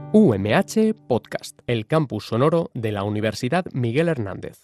UMH Podcast, el campus sonoro de la Universidad Miguel Hernández.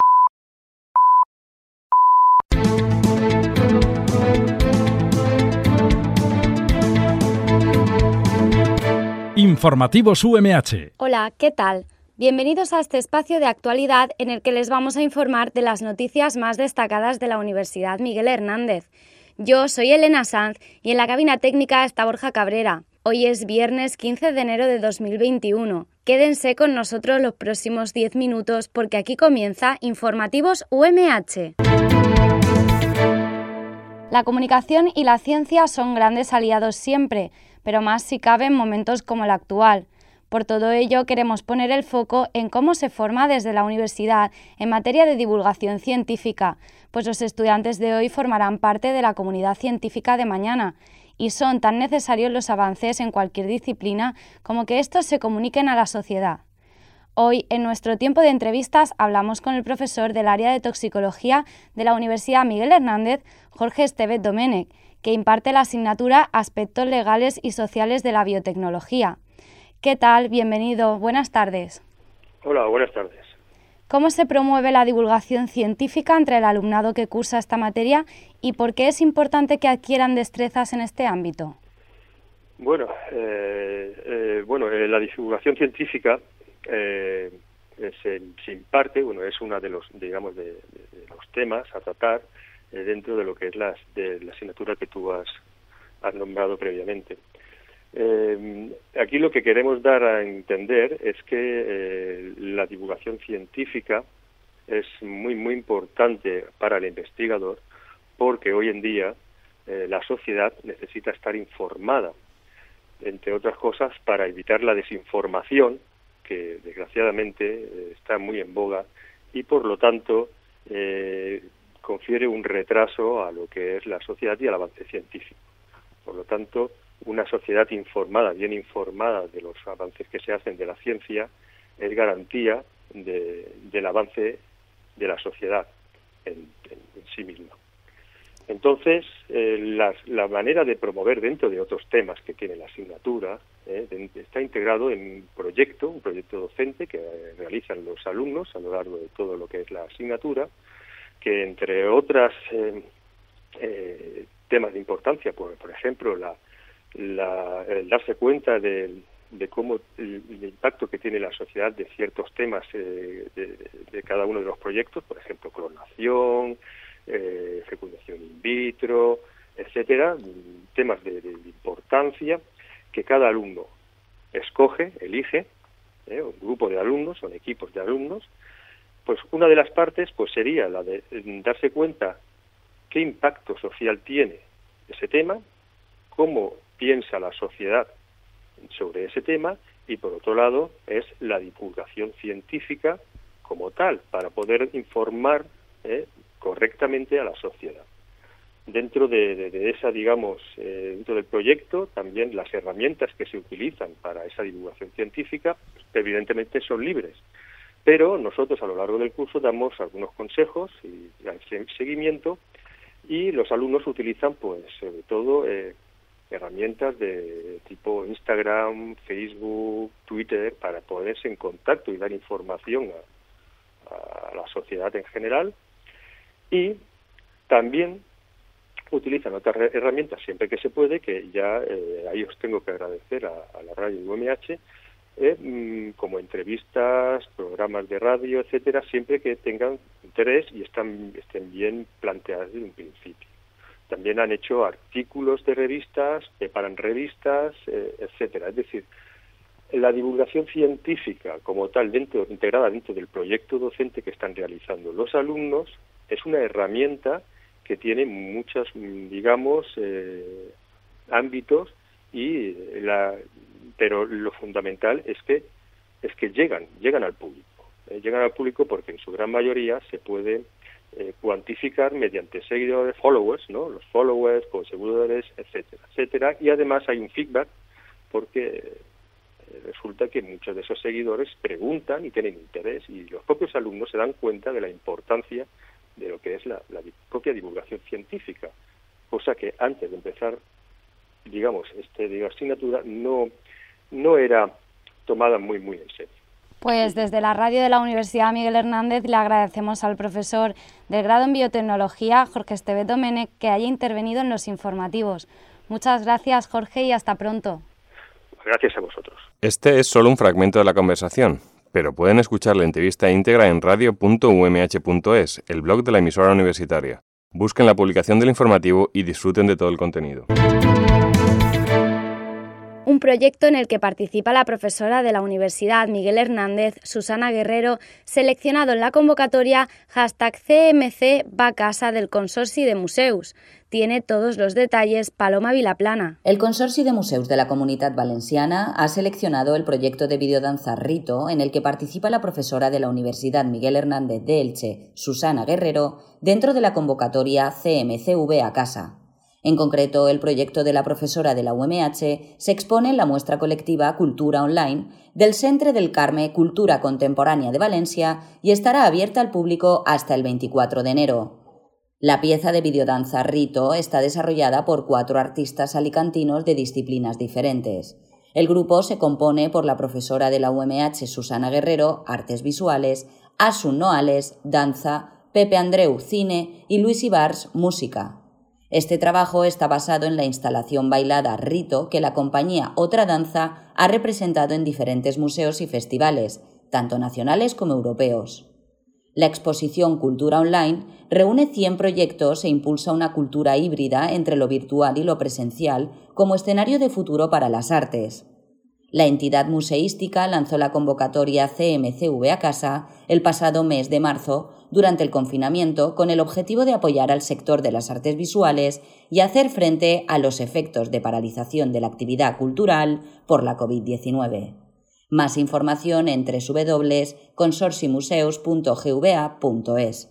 Informativos UMH. Hola, ¿qué tal? Bienvenidos a este espacio de actualidad en el que les vamos a informar de las noticias más destacadas de la Universidad Miguel Hernández. Yo soy Elena Sanz y en la cabina técnica está Borja Cabrera. Hoy es viernes 15 de enero de 2021. Quédense con nosotros los próximos 10 minutos porque aquí comienza Informativos UMH. La comunicación y la ciencia son grandes aliados siempre, pero más si cabe en momentos como el actual. Por todo ello, queremos poner el foco en cómo se forma desde la universidad en materia de divulgación científica, pues los estudiantes de hoy formarán parte de la comunidad científica de mañana, y son tan necesarios los avances en cualquier disciplina como que estos se comuniquen a la sociedad. Hoy, en nuestro tiempo de entrevistas, hablamos con el profesor del área de toxicología de la Universidad Miguel Hernández, Jorge Estevez Domènech, que imparte la asignatura Aspectos Legales y Sociales de la Biotecnología. ¿Qué tal? Bienvenido. Buenas tardes. Hola, buenas tardes. ¿Cómo se promueve la divulgación científica entre el alumnado que cursa esta materia y por qué es importante que adquieran destrezas en este ámbito? Bueno, la divulgación científica se imparte, es uno de los, de los temas a tratar dentro de lo que es la asignatura que tú has nombrado previamente. Aquí lo que queremos dar a entender es que la divulgación científica es muy importante para el investigador porque hoy en día la sociedad necesita estar informada, entre otras cosas, para evitar la desinformación que desgraciadamente está muy en boga y por lo tanto confiere un retraso a lo que es la sociedad y al avance científico. Por lo tanto, una sociedad informada, bien informada de los avances que se hacen de la ciencia, es garantía del avance de la sociedad en sí misma. Entonces, la manera de promover dentro de otros temas que tiene la asignatura está integrado en un proyecto docente que realizan los alumnos a lo largo de todo lo que es la asignatura, que entre otras temas de importancia, por ejemplo, el darse cuenta de cómo el impacto que tiene la sociedad de ciertos temas de cada uno de los proyectos, por ejemplo, clonación, fecundación in vitro, etcétera, temas de importancia que cada alumno elige, un grupo de alumnos, son equipos de alumnos. Pues una de las partes sería la de darse cuenta qué impacto social tiene ese tema, cómo piensa la sociedad sobre ese tema y, por otro lado, es la divulgación científica como tal, para poder informar correctamente a la sociedad. Dentro de esa, dentro del proyecto, también las herramientas que se utilizan para esa divulgación científica, evidentemente son libres, pero nosotros a lo largo del curso damos algunos consejos y seguimiento y los alumnos utilizan, sobre todo, herramientas de tipo Instagram, Facebook, Twitter, para ponerse en contacto y dar información a la sociedad en general. Y también utilizan otras herramientas siempre que se puede, que ya ahí os tengo que agradecer a la radio UMH, como entrevistas, programas de radio, etcétera, siempre que tengan interés y estén bien planteadas desde un principio. También han hecho artículos de revistas, preparan revistas, etcétera. Es decir, la divulgación científica como tal, integrada dentro del proyecto docente que están realizando los alumnos, es una herramienta que tiene muchos, ámbitos pero lo fundamental es que llegan al público. Llegan al público porque en su gran mayoría se puede cuantificar mediante seguidores, followers, ¿no? Los followers, seguidores, etcétera, etcétera. Y además hay un feedback porque resulta que muchos de esos seguidores preguntan y tienen interés y los propios alumnos se dan cuenta de la importancia de lo que es la propia divulgación científica, cosa que antes de empezar, esta asignatura no era tomada muy, muy en serio. Pues desde la radio de la Universidad Miguel Hernández le agradecemos al profesor del grado en Biotecnología, Jorge Estevez Domènech, que haya intervenido en los informativos. Muchas gracias, Jorge, y hasta pronto. Gracias a vosotros. Este es solo un fragmento de la conversación, pero pueden escuchar la entrevista íntegra en radio.umh.es, el blog de la emisora universitaria. Busquen la publicación del informativo y disfruten de todo el contenido. Un proyecto en el que participa la profesora de la Universidad Miguel Hernández, Susana Guerrero, seleccionado en la convocatoria #CMC va a casa del Consorci de Museus. Tiene todos los detalles Paloma Vilaplana. El Consorci de Museus de la Comunitat Valenciana ha seleccionado el proyecto de videodanza Rito, en el que participa la profesora de la Universidad Miguel Hernández de Elche, Susana Guerrero, dentro de la convocatoria CMCV a casa. En concreto, el proyecto de la profesora de la UMH se expone en la muestra colectiva Cultura Online del Centre del Carme Cultura Contemporánea de Valencia y estará abierta al público hasta el 24 de enero. La pieza de videodanza Rito está desarrollada por 4 artistas alicantinos de disciplinas diferentes. El grupo se compone por la profesora de la UMH Susana Guerrero, Artes Visuales, Asun Noales, Danza, Pepe Andreu, Cine y Luis Ibars, Música. Este trabajo está basado en la instalación bailada Rito que la compañía Otra Danza ha representado en diferentes museos y festivales, tanto nacionales como europeos. La exposición Cultura Online reúne 100 proyectos e impulsa una cultura híbrida entre lo virtual y lo presencial como escenario de futuro para las artes. La entidad museística lanzó la convocatoria CMCV a casa el pasado mes de marzo durante el confinamiento con el objetivo de apoyar al sector de las artes visuales y hacer frente a los efectos de paralización de la actividad cultural por la COVID-19. Más información en www.consorcimuseus.gva.es.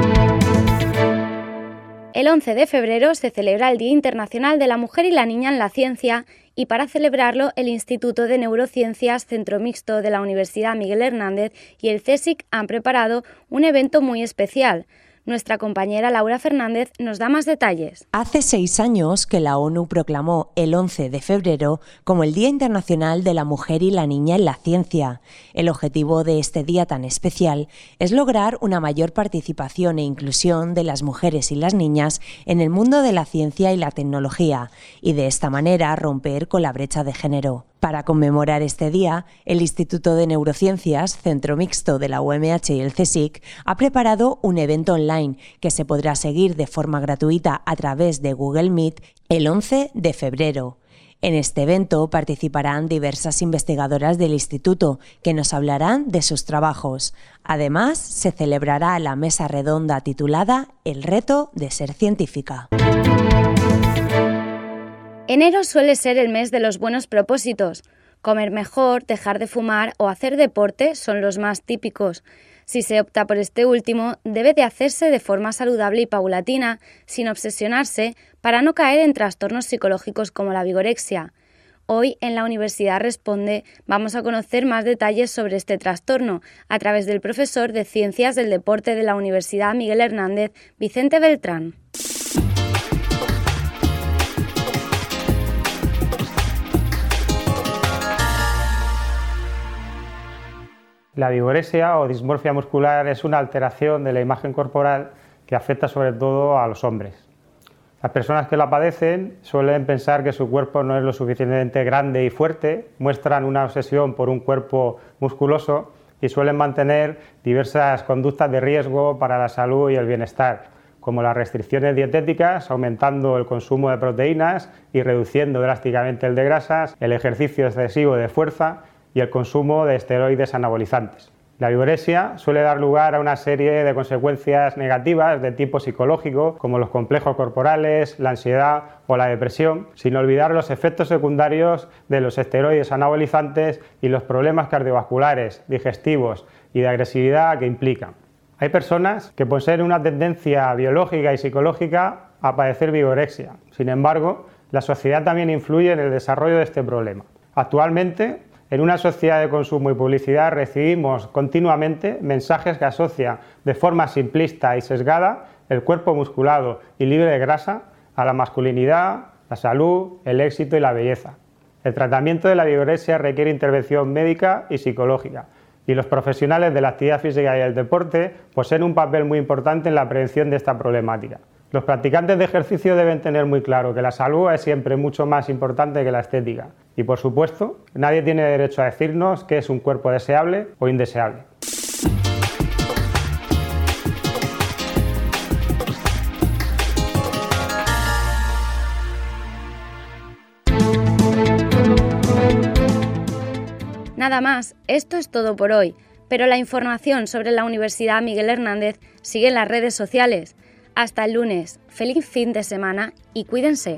El 11 de febrero se celebra el Día Internacional de la Mujer y la Niña en la Ciencia y para celebrarlo el Instituto de Neurociencias Centro Mixto de la Universidad Miguel Hernández y el CSIC han preparado un evento muy especial. Nuestra compañera Laura Fernández nos da más detalles. Hace 6 años que la ONU proclamó el 11 de febrero como el Día Internacional de la Mujer y la Niña en la Ciencia. El objetivo de este día tan especial es lograr una mayor participación e inclusión de las mujeres y las niñas en el mundo de la ciencia y la tecnología y de esta manera romper con la brecha de género. Para conmemorar este día, el Instituto de Neurociencias, Centro Mixto de la UMH y el CSIC, ha preparado un evento online que se podrá seguir de forma gratuita a través de Google Meet el 11 de febrero. En este evento participarán diversas investigadoras del instituto que nos hablarán de sus trabajos. Además, se celebrará la mesa redonda titulada El reto de ser científica. Enero suele ser el mes de los buenos propósitos. Comer mejor, dejar de fumar o hacer deporte son los más típicos. Si se opta por este último, debe de hacerse de forma saludable y paulatina, sin obsesionarse, para no caer en trastornos psicológicos como la vigorexia. Hoy, en la Universidad Responde, vamos a conocer más detalles sobre este trastorno a través del profesor de Ciencias del Deporte de la Universidad Miguel Hernández, Vicente Beltrán. La vigorexia o dismorfia muscular es una alteración de la imagen corporal que afecta sobre todo a los hombres. Las personas que la padecen suelen pensar que su cuerpo no es lo suficientemente grande y fuerte, muestran una obsesión por un cuerpo musculoso y suelen mantener diversas conductas de riesgo para la salud y el bienestar, como las restricciones dietéticas, aumentando el consumo de proteínas y reduciendo drásticamente el de grasas, el ejercicio excesivo de fuerza y el consumo de esteroides anabolizantes. La vigorexia suele dar lugar a una serie de consecuencias negativas de tipo psicológico, como los complejos corporales, la ansiedad o la depresión, sin olvidar los efectos secundarios de los esteroides anabolizantes y los problemas cardiovasculares, digestivos y de agresividad que implican. Hay personas que poseen una tendencia biológica y psicológica a padecer vigorexia. Sin embargo, la sociedad también influye en el desarrollo de este problema. Actualmente, en una sociedad de consumo y publicidad recibimos continuamente mensajes que asocian de forma simplista y sesgada el cuerpo musculado y libre de grasa a la masculinidad, la salud, el éxito y la belleza. El tratamiento de la vigorexia requiere intervención médica y psicológica, y los profesionales de la actividad física y el deporte poseen un papel muy importante en la prevención de esta problemática. Los practicantes de ejercicio deben tener muy claro que la salud es siempre mucho más importante que la estética. Y por supuesto, nadie tiene derecho a decirnos qué es un cuerpo deseable o indeseable. Nada más, esto es todo por hoy, pero la información sobre la Universidad Miguel Hernández sigue en las redes sociales. Hasta el lunes, feliz fin de semana y cuídense.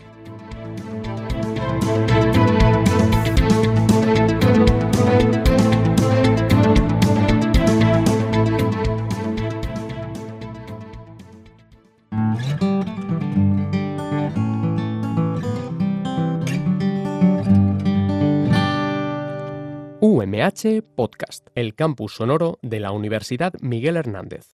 UMH Podcast, el campus sonoro de la Universidad Miguel Hernández.